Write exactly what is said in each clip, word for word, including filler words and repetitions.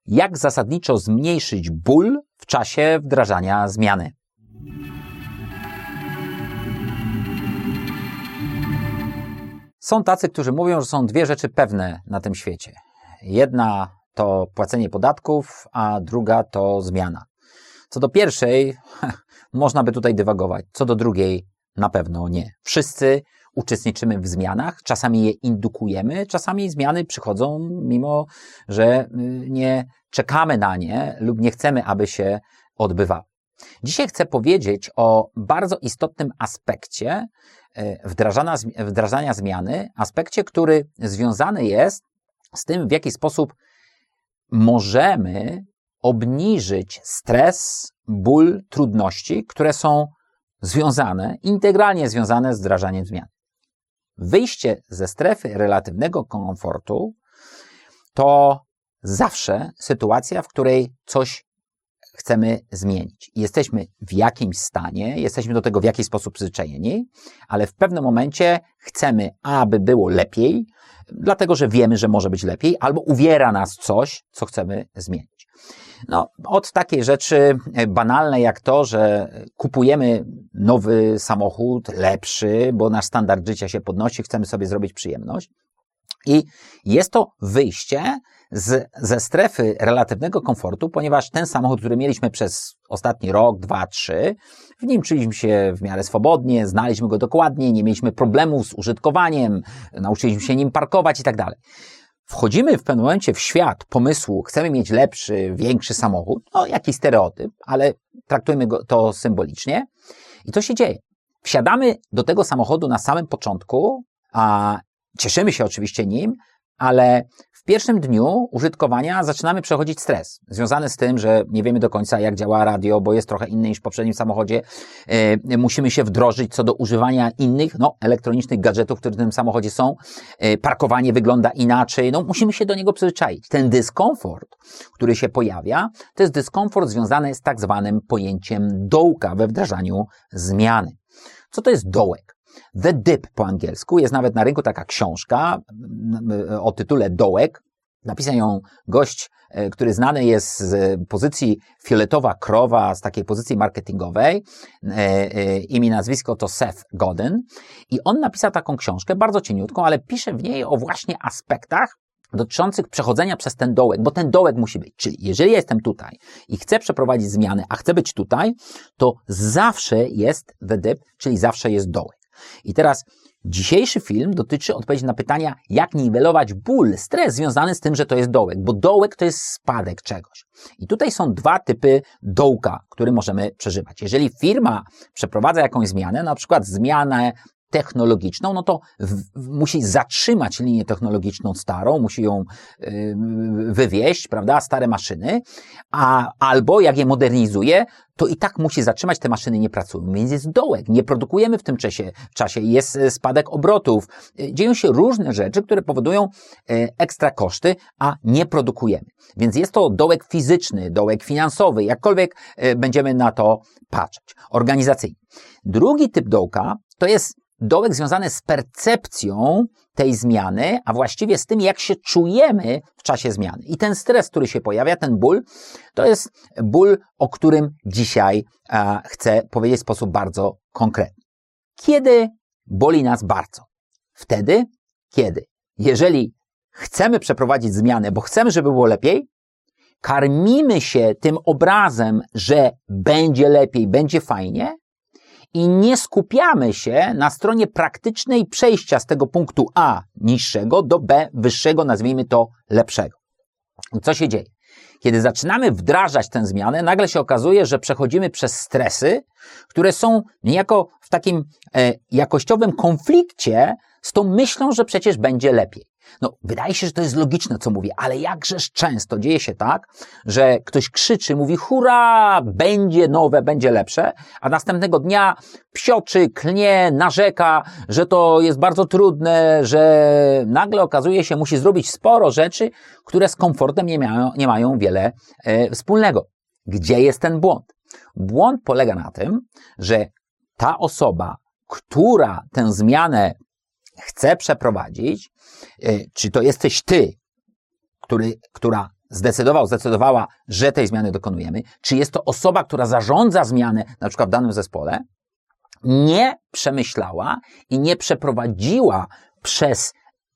jak zasadniczo zmniejszyć ból w czasie wdrażania zmiany. Są tacy, którzy mówią, że są dwie rzeczy pewne na tym świecie. Jedna to płacenie podatków, a druga to zmiana. Co do pierwszej, można by tutaj dywagować. Co do drugiej, na pewno nie. Wszyscy uczestniczymy w zmianach, czasami je indukujemy, czasami zmiany przychodzą, mimo że nie czekamy na nie lub nie chcemy, aby się odbywały. Dzisiaj chcę powiedzieć o bardzo istotnym aspekcie wdrażania, wdrażania zmiany, aspekcie, który związany jest z tym, w jaki sposób możemy obniżyć stres, ból, trudności, które są związane, integralnie związane z wdrażaniem zmian. Wyjście ze strefy relatywnego komfortu to zawsze sytuacja, w której coś chcemy zmienić. Jesteśmy w jakimś stanie, jesteśmy do tego w jakiś sposób przyzwyczajeni, ale w pewnym momencie chcemy, aby było lepiej, dlatego że wiemy, że może być lepiej, albo uwiera nas coś, co chcemy zmienić. No, od takiej rzeczy banalnej jak to, że kupujemy nowy samochód, lepszy, bo nasz standard życia się podnosi, chcemy sobie zrobić przyjemność. I jest to wyjście z, ze strefy relatywnego komfortu, ponieważ ten samochód, który mieliśmy przez ostatni rok, dwa, trzy, w nim czuliśmy się w miarę swobodnie, znaliśmy go dokładnie, nie mieliśmy problemów z użytkowaniem, nauczyliśmy się nim parkować i tak dalej. Wchodzimy w pewnym momencie w świat pomysłu, chcemy mieć lepszy, większy samochód, no jakiś stereotyp, ale traktujmy go to symbolicznie. I co się dzieje? Wsiadamy do tego samochodu na samym początku, a cieszymy się oczywiście nim, ale w pierwszym dniu użytkowania zaczynamy przechodzić stres, związany z tym, że nie wiemy do końca, jak działa radio, bo jest trochę inny niż w poprzednim samochodzie. E, musimy się wdrożyć co do używania innych, no, elektronicznych gadżetów, które w tym samochodzie są. E, parkowanie wygląda inaczej. No, musimy się do niego przyzwyczaić. Ten dyskomfort, który się pojawia, to jest dyskomfort związany z tak zwanym pojęciem dołka we wdrażaniu zmiany. Co to jest dołek? The Dip po angielsku. Jest nawet na rynku taka książka o tytule Dołek. Napisał ją gość, który znany jest z pozycji fioletowa krowa, z takiej pozycji marketingowej. Imię i nazwisko to Seth Godin. I on napisał taką książkę, bardzo cieniutką, ale pisze w niej o właśnie aspektach dotyczących przechodzenia przez ten dołek, bo ten dołek musi być. Czyli jeżeli ja jestem tutaj i chcę przeprowadzić zmiany, a chcę być tutaj, to zawsze jest the dip, czyli zawsze jest dołek. I teraz dzisiejszy film dotyczy odpowiedzi na pytania, jak niwelować ból, stres związany z tym, że to jest dołek, bo dołek to jest spadek czegoś. I tutaj są dwa typy dołka, które możemy przeżywać. Jeżeli firma przeprowadza jakąś zmianę, na przykład zmianę technologiczną, no to w, w, musi zatrzymać linię technologiczną starą, musi ją y, wywieźć, prawda, stare maszyny, a albo jak je modernizuje, to i tak musi zatrzymać, te maszyny nie pracują, więc jest dołek, nie produkujemy w tym czasie, czasie jest spadek obrotów, dzieją się różne rzeczy, które powodują ekstra koszty, a nie produkujemy. Więc jest to dołek fizyczny, dołek finansowy, jakkolwiek będziemy na to patrzeć, organizacyjnie. Drugi typ dołka to jest dołek związany z percepcją tej zmiany, a właściwie z tym, jak się czujemy w czasie zmiany. I ten stres, który się pojawia, ten ból, to jest ból, o którym dzisiaj e, chcę powiedzieć w sposób bardzo konkretny. Kiedy boli nas bardzo? Wtedy, kiedy, jeżeli chcemy przeprowadzić zmianę, bo chcemy, żeby było lepiej, karmimy się tym obrazem, że będzie lepiej, będzie fajnie, i nie skupiamy się na stronie praktycznej przejścia z tego punktu A niższego do B wyższego, nazwijmy to lepszego. I co się dzieje? Kiedy zaczynamy wdrażać tę zmianę, nagle się okazuje, że przechodzimy przez stresy, które są niejako w takim e, jakościowym konflikcie z tą myślą, że przecież będzie lepiej. No, wydaje się, że to jest logiczne, co mówię, ale jakżeż często dzieje się tak, że ktoś krzyczy, mówi hurra, będzie nowe, będzie lepsze, a następnego dnia psioczy, klnie, narzeka, że to jest bardzo trudne, że nagle okazuje się, musi zrobić sporo rzeczy, które z komfortem nie mają, nie mają wiele e, wspólnego. Gdzie jest ten błąd? Błąd polega na tym, że ta osoba, która tę zmianę chce przeprowadzić, czy to jesteś ty, który, która zdecydował, zdecydowała, że tej zmiany dokonujemy, czy jest to osoba, która zarządza zmianę, na przykład w danym zespole, nie przemyślała i nie przeprowadziła przez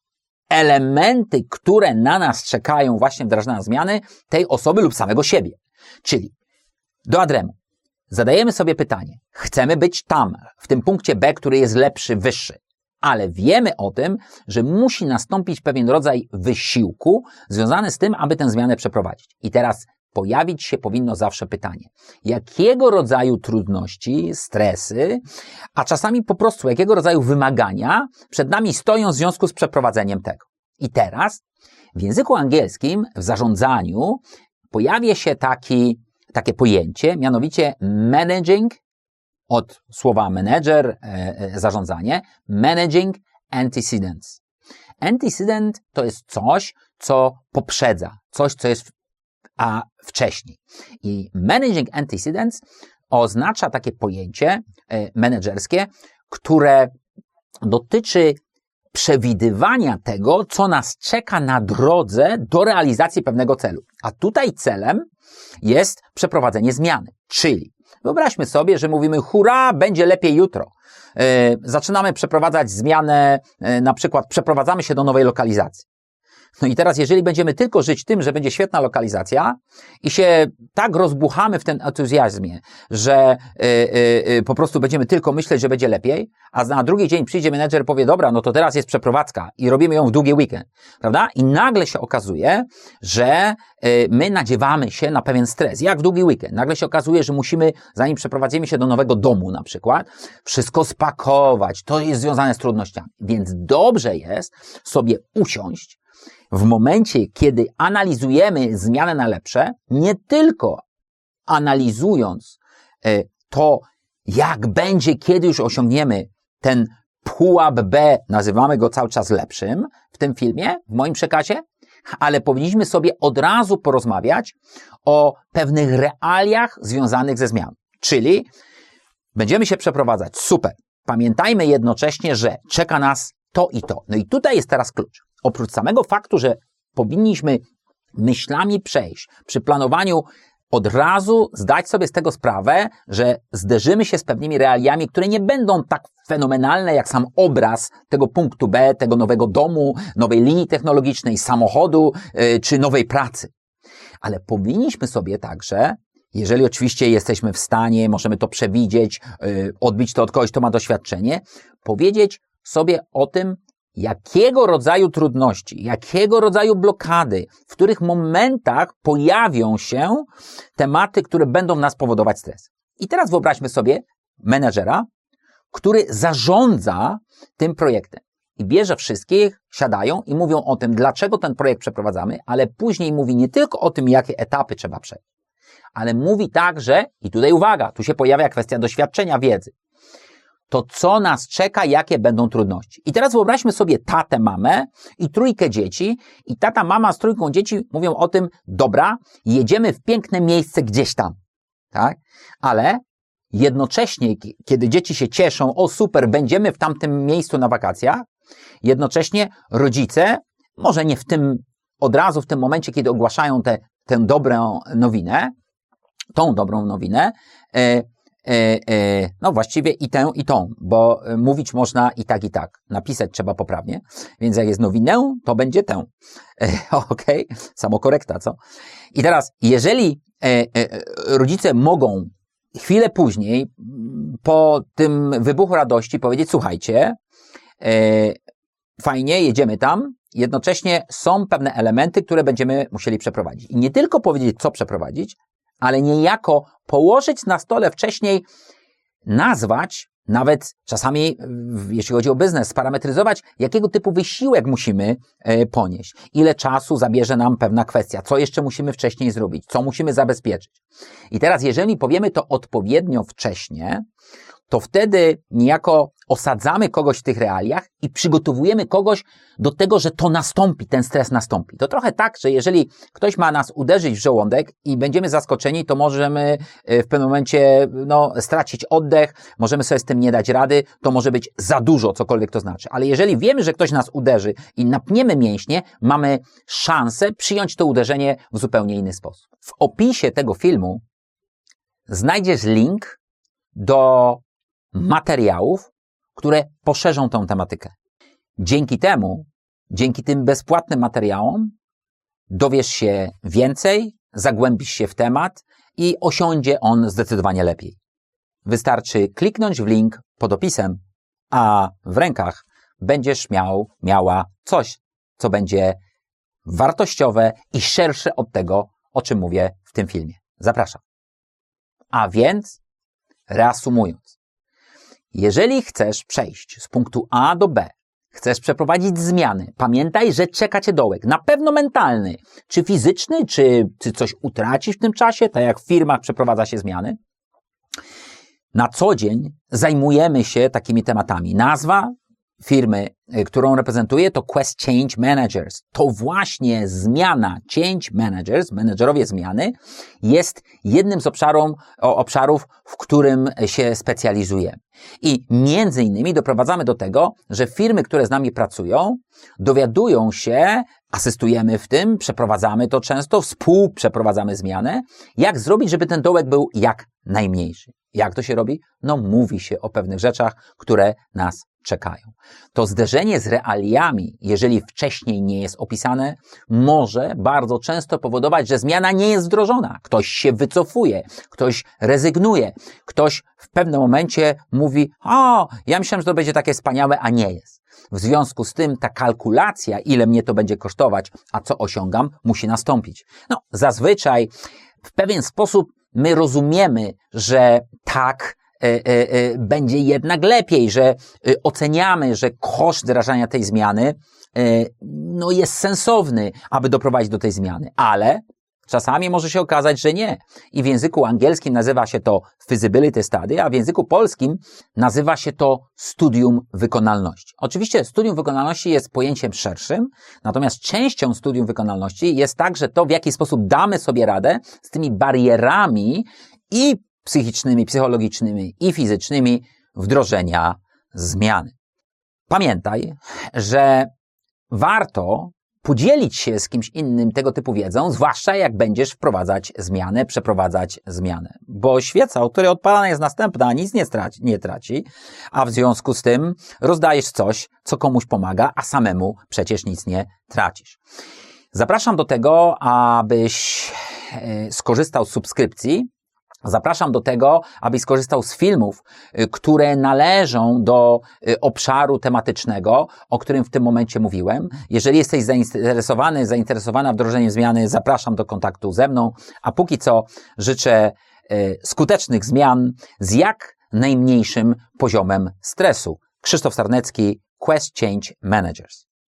elementy, które na nas czekają właśnie wdrażania zmiany, tej osoby lub samego siebie. Czyli do Adremu zadajemy sobie pytanie, chcemy być tam, w tym punkcie B, który jest lepszy, wyższy, ale wiemy o tym, że musi nastąpić pewien rodzaj wysiłku związany z tym, aby tę zmianę przeprowadzić. I teraz pojawić się powinno zawsze pytanie, jakiego rodzaju trudności, stresy, a czasami po prostu jakiego rodzaju wymagania przed nami stoją w związku z przeprowadzeniem tego. I teraz w języku angielskim w zarządzaniu pojawia się taki, takie pojęcie, mianowicie managing, od słowa manager, e, e, zarządzanie, managing antecedents. Antecedent to jest coś, co poprzedza, coś, co jest w, a wcześniej. I managing antecedents oznacza takie pojęcie e, menedżerskie, które dotyczy przewidywania tego, co nas czeka na drodze do realizacji pewnego celu. A tutaj celem jest przeprowadzenie zmiany, czyli wyobraźmy sobie, że mówimy, hurra, będzie lepiej jutro. Yy, zaczynamy przeprowadzać zmianę, yy, na przykład przeprowadzamy się do nowej lokalizacji. No i teraz, jeżeli będziemy tylko żyć tym, że będzie świetna lokalizacja i się tak rozbuchamy w tym entuzjazmie, że yy, yy, po prostu będziemy tylko myśleć, że będzie lepiej, a na drugi dzień przyjdzie menedżer i powie, dobra, no to teraz jest przeprowadzka i robimy ją w długi weekend, prawda? I nagle się okazuje, że yy, my nadziewamy się na pewien stres. Jak w długi weekend? Nagle się okazuje, że musimy, zanim przeprowadzimy się do nowego domu na przykład, wszystko spakować. To jest związane z trudnościami. Więc dobrze jest sobie usiąść w momencie, kiedy analizujemy zmianę na lepsze, nie tylko analizując to, jak będzie, kiedy już osiągniemy ten pułap B, nazywamy go cały czas lepszym w tym filmie, w moim przekazie, ale powinniśmy sobie od razu porozmawiać o pewnych realiach związanych ze zmianą. Czyli będziemy się przeprowadzać, super. Pamiętajmy jednocześnie, że czeka nas to i to. No i tutaj jest teraz klucz. Oprócz samego faktu, że powinniśmy myślami przejść przy planowaniu, od razu zdać sobie z tego sprawę, że zderzymy się z pewnymi realiami, które nie będą tak fenomenalne jak sam obraz tego punktu B, tego nowego domu, nowej linii technologicznej, samochodu yy, czy nowej pracy. Ale powinniśmy sobie także, jeżeli oczywiście jesteśmy w stanie, możemy to przewidzieć, yy, odbić to od kogoś, kto ma doświadczenie, powiedzieć sobie o tym, jakiego rodzaju trudności, jakiego rodzaju blokady, w których momentach pojawią się tematy, które będą w nas powodować stres. I teraz wyobraźmy sobie menedżera, który zarządza tym projektem i bierze wszystkich, siadają i mówią o tym, dlaczego ten projekt przeprowadzamy, ale później mówi nie tylko o tym, jakie etapy trzeba przejść, ale mówi także, i tutaj uwaga, tu się pojawia kwestia doświadczenia, wiedzy, to co nas czeka, jakie będą trudności. I teraz wyobraźmy sobie tatę, mamę i trójkę dzieci i tata, mama z trójką dzieci mówią o tym, dobra, jedziemy w piękne miejsce gdzieś tam, tak? Ale jednocześnie, kiedy dzieci się cieszą, o super, będziemy w tamtym miejscu na wakacjach, jednocześnie rodzice, może nie w tym, od razu w tym momencie, kiedy ogłaszają tę tę dobrą nowinę, tą dobrą nowinę, e, E, e, no właściwie i tę, i tą, bo mówić można i tak, i tak. Napisać trzeba poprawnie, więc jak jest nowinę, to będzie tę. E, Okej, okay. Samokorekta, co? I teraz, jeżeli e, e, rodzice mogą chwilę później, po tym wybuchu radości powiedzieć, słuchajcie, e, fajnie, jedziemy tam, jednocześnie są pewne elementy, które będziemy musieli przeprowadzić. I nie tylko powiedzieć, co przeprowadzić, ale niejako położyć na stole wcześniej, nazwać, nawet czasami, jeśli chodzi o biznes, sparametryzować, jakiego typu wysiłek musimy ponieść, ile czasu zabierze nam pewna kwestia, co jeszcze musimy wcześniej zrobić, co musimy zabezpieczyć. I teraz, jeżeli powiemy to odpowiednio wcześnie, to wtedy niejako osadzamy kogoś w tych realiach i przygotowujemy kogoś do tego, że to nastąpi, ten stres nastąpi. To trochę tak, że jeżeli ktoś ma nas uderzyć w żołądek i będziemy zaskoczeni, to możemy w pewnym momencie no, stracić oddech, możemy sobie z tym nie dać rady, to może być za dużo, cokolwiek to znaczy. Ale jeżeli wiemy, że ktoś nas uderzy i napniemy mięśnie, mamy szansę przyjąć to uderzenie w zupełnie inny sposób. W opisie tego filmu znajdziesz link do materiałów, które poszerzą tą tematykę. Dzięki temu, dzięki tym bezpłatnym materiałom dowiesz się więcej, zagłębisz się w temat i osiądzie on zdecydowanie lepiej. Wystarczy kliknąć w link pod opisem, a w rękach będziesz miał, miała coś, co będzie wartościowe i szersze od tego, o czym mówię w tym filmie. Zapraszam. A więc, reasumując, jeżeli chcesz przejść z punktu A do B, chcesz przeprowadzić zmiany, pamiętaj, że czeka cię dołek, na pewno mentalny, czy fizyczny, czy, czy coś utracisz w tym czasie, tak jak w firmach przeprowadza się zmiany. Na co dzień zajmujemy się takimi tematami. Nazwa firmy, którą reprezentuję, to Quest Change Managers. To właśnie zmiana, Change Managers, menedżerowie zmiany, jest jednym z obszarów, obszarów, w którym się specjalizujemy. I między innymi doprowadzamy do tego, że firmy, które z nami pracują, dowiadują się, asystujemy w tym, przeprowadzamy to często, współprzeprowadzamy zmianę, jak zrobić, żeby ten dołek był jak najmniejszy. Jak to się robi? No mówi się o pewnych rzeczach, które nas czekają. To zderzenie z realiami, jeżeli wcześniej nie jest opisane, może bardzo często powodować, że zmiana nie jest wdrożona. Ktoś się wycofuje, ktoś rezygnuje, ktoś w pewnym momencie mówi: o, ja myślałem, że to będzie takie wspaniałe, a nie jest. W związku z tym ta kalkulacja, ile mnie to będzie kosztować, a co osiągam, musi nastąpić. No, zazwyczaj w pewien sposób my rozumiemy, że tak e, e, e, będzie jednak lepiej, że e, oceniamy, że koszt wdrażania tej zmiany e, no jest sensowny, aby doprowadzić do tej zmiany, ale czasami może się okazać, że nie. I w języku angielskim nazywa się to feasibility study, a w języku polskim nazywa się to studium wykonalności. Oczywiście studium wykonalności jest pojęciem szerszym, natomiast częścią studium wykonalności jest także to, w jaki sposób damy sobie radę z tymi barierami i psychicznymi, psychologicznymi i fizycznymi wdrożenia zmiany. Pamiętaj, że warto podzielić się z kimś innym tego typu wiedzą, zwłaszcza jak będziesz wprowadzać zmianę, przeprowadzać zmianę. Bo świeca, od której odpalana jest następna, nic nie traci, nie traci, a w związku z tym rozdajesz coś, co komuś pomaga, a samemu przecież nic nie tracisz. Zapraszam do tego, abyś skorzystał z subskrypcji. Zapraszam do tego, abyś skorzystał z filmów, które należą do obszaru tematycznego, o którym w tym momencie mówiłem. Jeżeli jesteś zainteresowany, zainteresowana wdrożeniem zmiany, zapraszam do kontaktu ze mną, a póki co życzę skutecznych zmian z jak najmniejszym poziomem stresu. Krzysztof Sarnecki, Quest Change Managers.